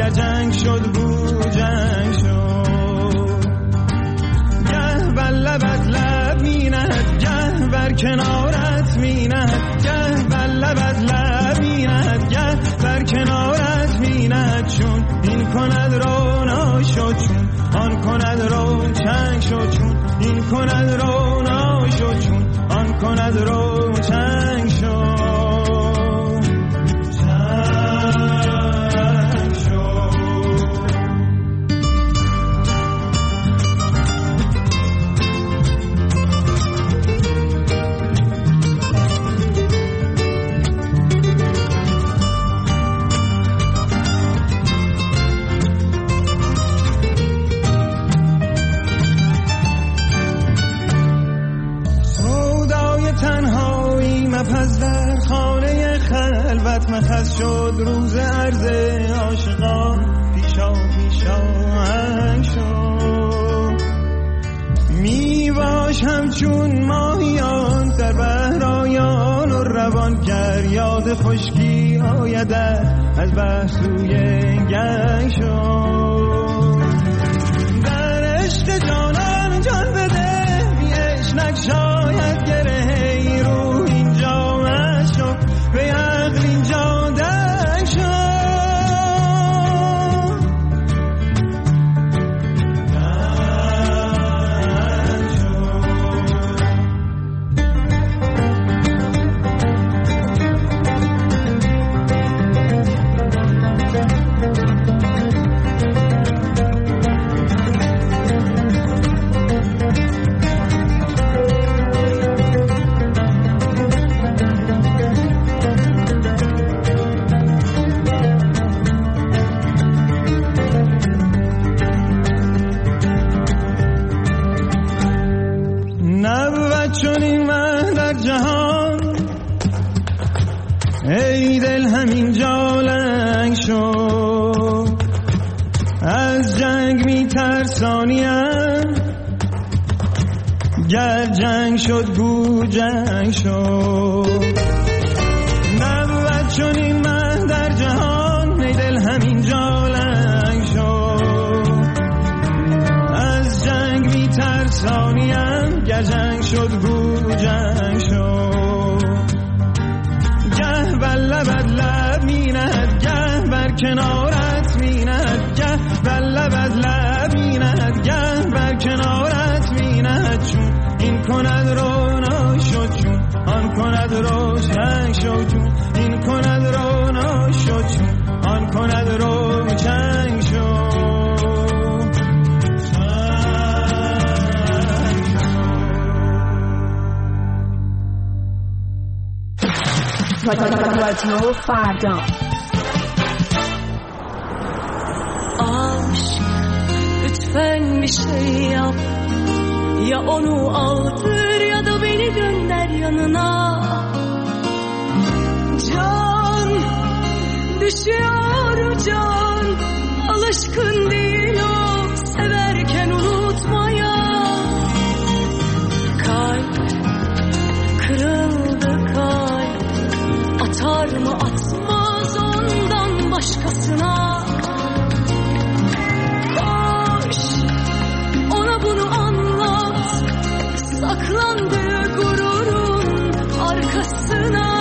گر جنگ شد بو جنگ شد. گه بر لبت لب می نهد، گه بر کنارت می نهد، گه بر لبت لب می نهد، گه بر کنارت می نهد. چون این کند رونا شد، چون آن کند رو چنگ شد، چون این کند رونا شد، چون آن کند رو چنگ شد. پس در خانه خلوت مخص شد، روز عرض عاشقان پیشا هنگ شد. می باش همچون ماهیان در بهرایان و روان، گر یاد خشکی آیدت از بحر سوی گنگ شد. در عشق جانان جان بده، بی عشق شاید گره رو اینجا مشو، به عقل اینجا دنگ شد. چون این مه در جهان، ای دل همین جا لنگ شد. از جنگ می ترسانیم، گر جنگ شد گو جنگ شد. نبود چون این مه در جهان، ای دل همین جا لنگ شد. از جنگ می ترسانیم، گر جنگ شد گو جنگ شد. گه بر لبت لب می نهد، گه بر کنارت می نهد، گه بر لبت لب می نهد، گه بر کنارت می نهد. چون این کند رونا شد، چون آن کند روشن شد، چون این کند رونا شد، چون آن کند روشن شد. رادیو فردا. Aşk lütfen bir şey yap, ya onu aldır ya da beni gönder yanına. Can düşüyor can, alışkın değil o severken unutmaya. Kalp kırıldı kalp, atar mı atmaz ondan başkasına. Koş ona bunu anlat, saklandığı gururun arkasına.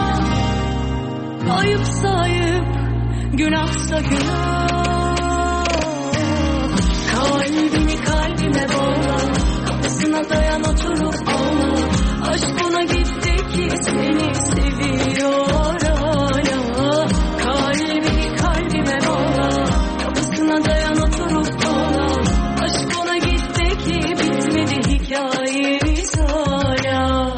Ayıpsa ayıp, günahsa günah. Kalbini kalbime bağla, kapısına dayan oturup ağla. Aşk ona gitti ki seni seviyor hala. Kalbini kalbime bağla, kapısına dayan oturup ağla. Aşk ona gitti ki bitmedi hikayemiz hala.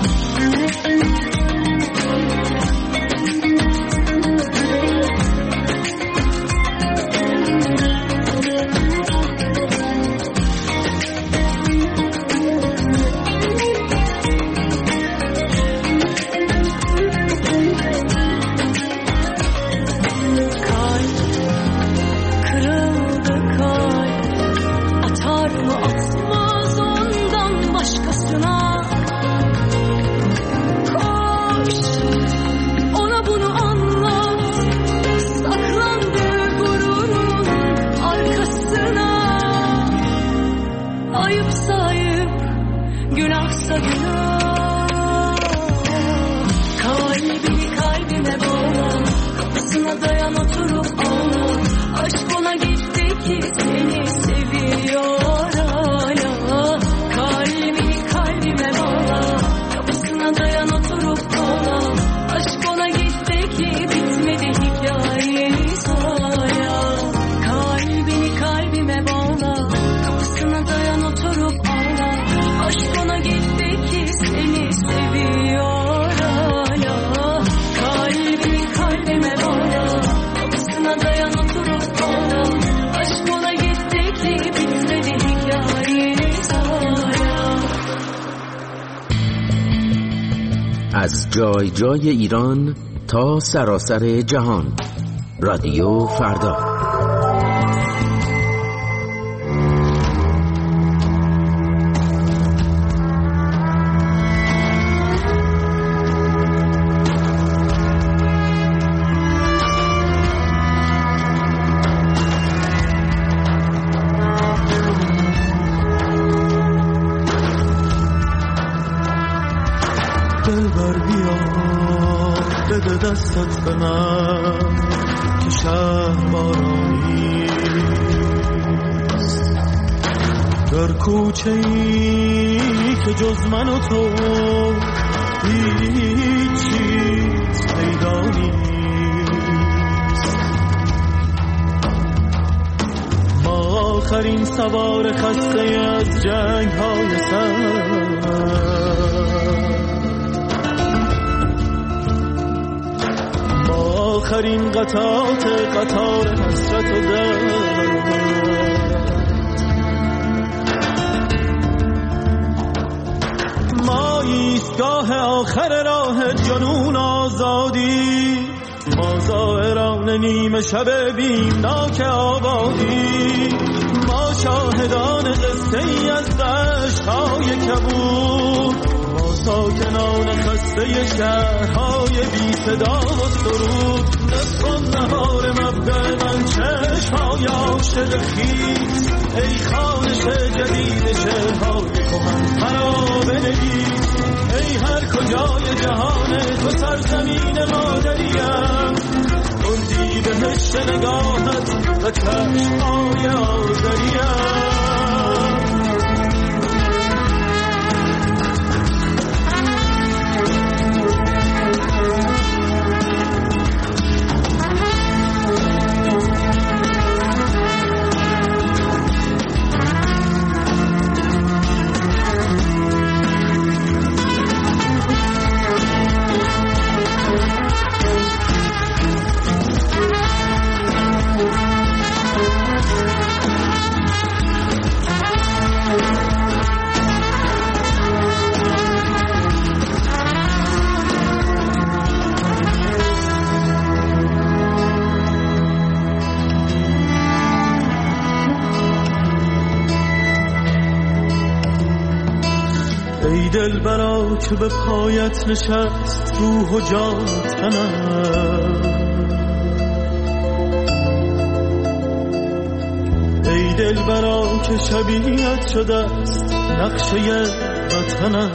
از جای جای ایران تا سراسر جهان. رادیو فردا. دلبر بیا بده دستت به من که شهر بارانیست، در کوچه ای که جز من و تو هیچ چیز پیدا نیست. ما آخرین سوار خسته از جنگ های سر، آخرین قطار حسرت و درد. ما ایستگاه آخر راه جنون آزادی، ما زائران نیمه شب بیمناک آبادی، ما شاهدان قصه ای از عشقهای کبود، ما ساکنان خسته شهرهای بی صدا و سرود. نصف النهار مبدأ من چشمهای عاشق خیز، ای خوانش جدید شعرهای کهن مرا بنویس. ای هر کجای جهان تو سرزمین مادریم، اردی بهشت نگاهت و چشمهای آذریم. ای دلبرا که به پایت نشست روح و جان تنم، ای دلبرا که شبیهت شده است نقشه وطنم.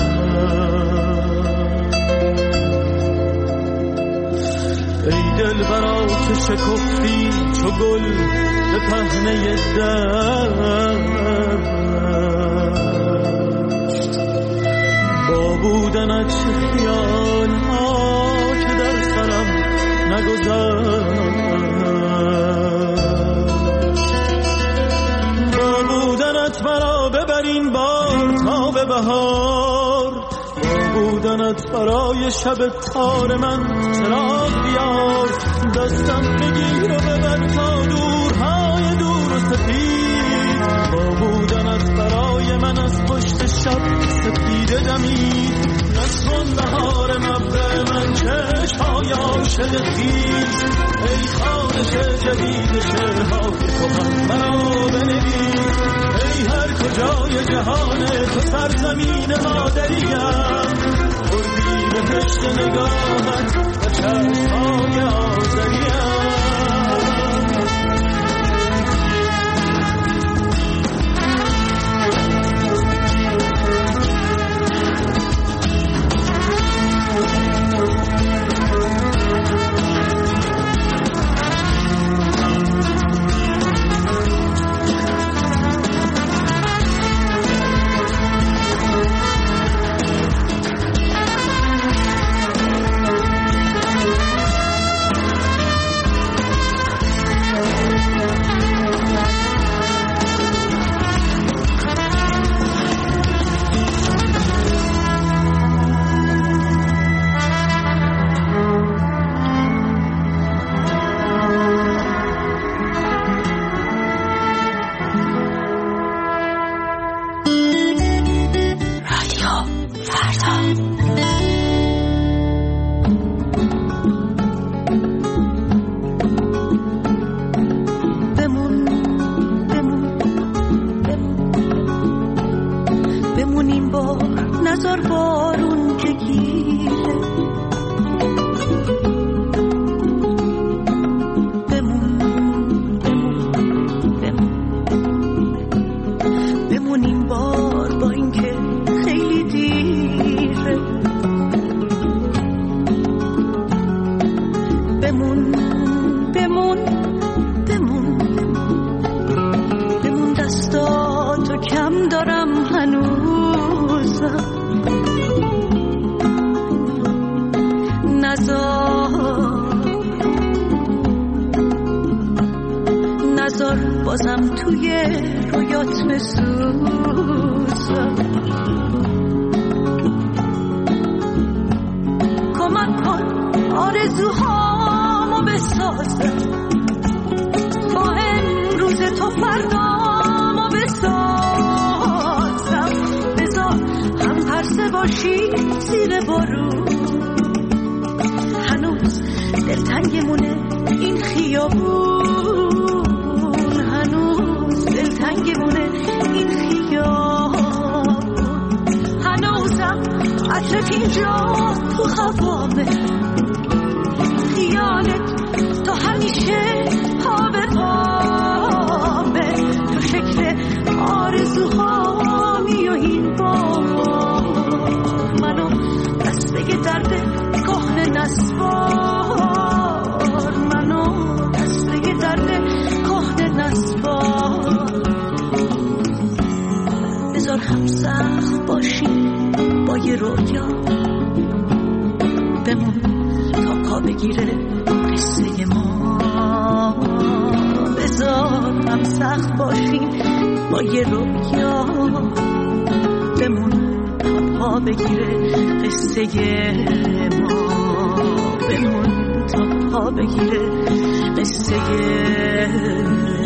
ای دلبرا که شکفتی چو گل به پهنه دشت، با بودنت خیال ها که در سرم نگذشت، با بودنت مرا ببرین بار تا به بهار، با بودنت برای شب تار من چراغ بیار. دستم بگیر و ببر تا دورهای دور و سفید، با بودنت برای من از پشت شب سپیده دمید. نصف بهار مبدأ من چشمهای عاشق خیز، ای خوانش جدید شعرهای کهن مرا بنویس. ای هر کجای جهان تو سرزمین مادریم، اردی بهشت نگاهت و چشمهای آذریم. بذار بازم توی رویات بسوزم. کمک کن آرزوهامو بسازم، با امروز تو فردامو بسازم. بذار هم پرسه باشی زیر بارون، هنوز دلتنگمونه این خیابون، هنوز دلتنگمونه این خیابون، هنوزم عطرت اینجا تو خوابه، خیالت تو همیشه پا به پامه، تو شکل آرزوهامی و این بار منو دسته درد کهنه نسوار، منو دسته درد کهنه نسوار. بذار هم سخت باشی با یه رویا، بمون تا پا بگیره قصه ما. بذار هم سخت باشی با یه رویا، بمون تا پا بگیره قصه ما، بمون تا پا بگیره قصه